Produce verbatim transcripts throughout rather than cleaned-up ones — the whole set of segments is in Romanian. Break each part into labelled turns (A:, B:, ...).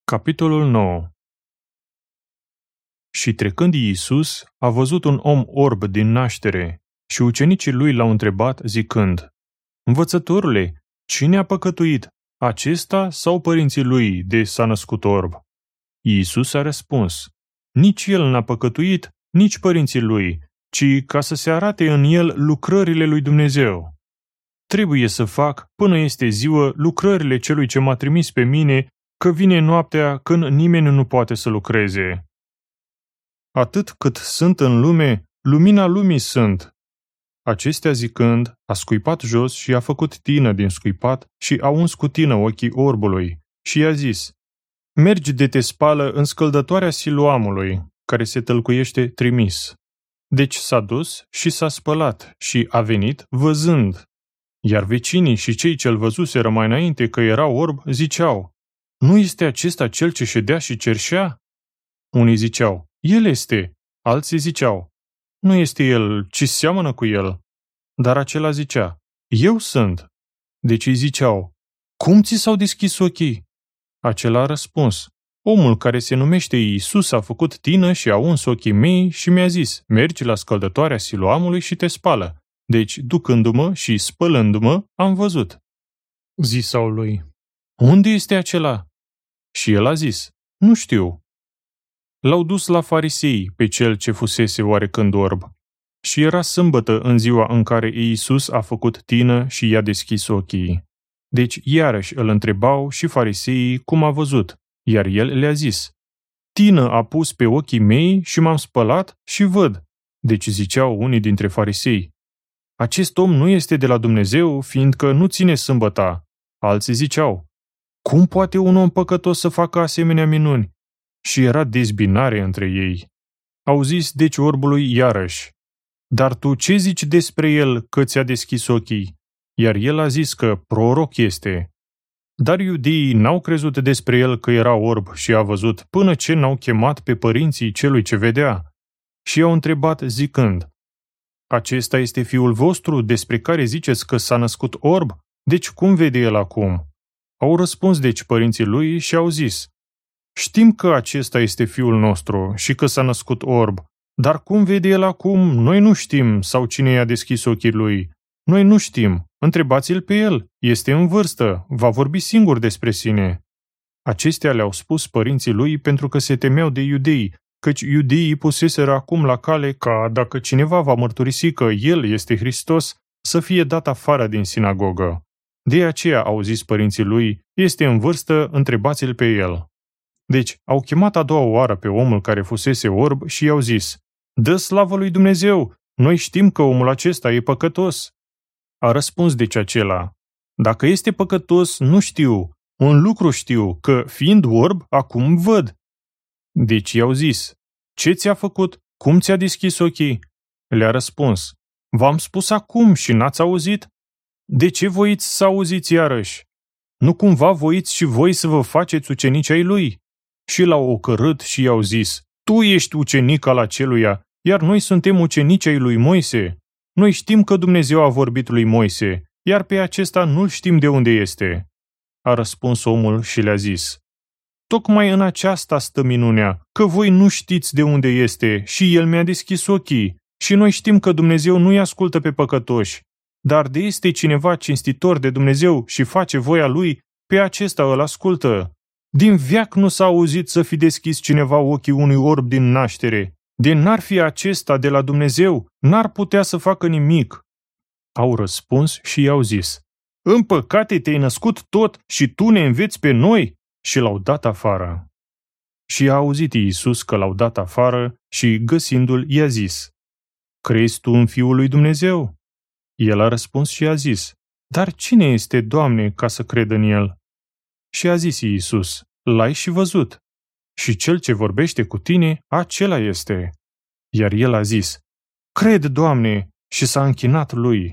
A: Capitolul nouă. Și trecând Iisus, a văzut un om orb din naștere și ucenicii lui l-au întrebat zicând: Învățătorule, cine a păcătuit, acesta sau părinții lui, de s-a născut orb? Iisus a răspuns: Nici el n-a păcătuit, nici părinții lui, ci ca să se arate în el lucrările lui Dumnezeu. Trebuie să fac, până este ziua, lucrările celui ce m-a trimis pe mine, că vine noaptea când nimeni nu poate să lucreze. Atât cât sunt în lume, lumina lumii sunt. Acestea zicând, a scuipat jos și a făcut tină din scuipat și a uns cu tină ochii orbului și i-a zis: Mergi de te spală în scăldătoarea Siloamului, care se tălcuiește trimis. Deci s-a dus și s-a spălat și a venit văzând. Iar vecinii și cei ce-l văzuseră mai înainte că era orb ziceau: Nu este acesta cel ce ședea și cerșea? Unii ziceau: El este. Alții ziceau: Nu este el, ci seamănă cu el. Dar acela zicea: Eu sunt. Deci îi ziceau: Cum ți s-au deschis ochii? Acela a răspuns: Omul care se numește Iisus a făcut tină și a uns ochii mei și mi-a zis: Mergi la scăldătoarea Siloamului și te spală. Deci, ducându-mă și spălându-mă, am văzut. Zisau lui: Unde este acela? Și el a zis: Nu știu. L-au dus la farisei pe cel ce fusese oarecând orb. Și era sâmbătă în ziua în care Iisus a făcut tină și i-a deschis ochii. Deci iarăși îl întrebau și fariseii cum a văzut, iar el le-a zis: Tină a pus pe ochii mei și m-am spălat și văd. Deci ziceau unii dintre farisei: Acest om nu este de la Dumnezeu, fiindcă nu ține sâmbăta. Alții ziceau: Cum poate un om păcătos să facă asemenea minuni? Și era dezbinare între ei. Au zis deci orbului iarăși: Dar tu ce zici despre el că ți-a deschis ochii? Iar el a zis că proroc este. Dar iudeii n-au crezut despre el că era orb și a văzut, până ce n-au chemat pe părinții celui ce vedea. Și i-au întrebat zicând: Acesta este fiul vostru despre care ziceți că s-a născut orb? Deci cum vede el acum? Au răspuns deci părinții lui și au zis: Știm că acesta este fiul nostru și că s-a născut orb, dar cum vede el acum, noi nu știm, sau cine i-a deschis ochii lui. Noi nu știm, întrebați-l pe el, este în vârstă, va vorbi singur despre sine. Acestea le-au spus părinții lui pentru că se temeau de iudei, căci iudeii puseseră acum la cale ca, dacă cineva va mărturisi că el este Hristos, să fie dat afară din sinagogă. De aceea au zis părinții lui: Este în vârstă, întrebați-l pe el. Deci au chemat a doua oară pe omul care fusese orb și i-au zis: Dă slavă lui Dumnezeu, noi știm că omul acesta e păcătos. A răspuns deci acela: Dacă este păcătos, nu știu. Un lucru știu, că fiind orb, acum văd. Deci i-au zis: Ce ți-a făcut? Cum ți-a deschis ochii? Le-a răspuns: V-am spus acum și n-ați auzit? De ce voiți să auziți iarăși? Nu cumva voiți și voi să vă faceți ucenici ai lui? Și l-au ocărât și i-au zis: Tu ești ucenic al aceluia, iar noi suntem ucenici ai lui Moise. Noi știm că Dumnezeu a vorbit lui Moise, iar pe acesta nu-l știm de unde este. A răspuns omul și le-a zis: Tocmai în aceasta stă minunea, că voi nu știți de unde este și el mi-a deschis ochii. Și noi știm că Dumnezeu nu-i ascultă pe păcătoși, dar de este cineva cinstitor de Dumnezeu și face voia lui, pe acesta îl ascultă. Din veac nu s-a auzit să fi deschis cineva ochii unui orb din naștere. De n-ar fi acesta de la Dumnezeu, n-ar putea să facă nimic. Au răspuns și i-au zis: În păcate te-ai născut tot și tu ne înveți pe noi? Și l-au dat afară. Și a auzit Iisus că l-au dat afară și, găsindu-l, i-a zis: Crezi tu în Fiul lui Dumnezeu? El a răspuns și a zis: Dar cine este, Doamne, ca să cred în el? Și a zis Iisus: L-ai și văzut. Și cel ce vorbește cu tine, acela este. Iar el a zis: Cred, Doamne, și s-a închinat lui.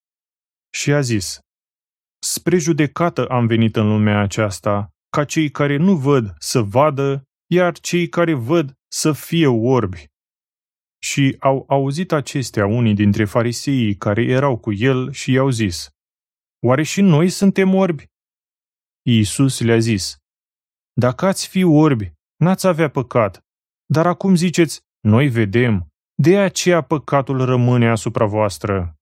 A: Și a zis: Spre judecată am venit în lumea aceasta, ca cei care nu văd să vadă, iar cei care văd să fie orbi. Și au auzit acestea unii dintre fariseii care erau cu el și i-au zis: Oare și noi suntem orbi? Iisus le-a zis: Dacă ați fi orbi, n-ați avea păcat. Dar acum ziceți, noi vedem, de aceea păcatul rămâne asupra voastră.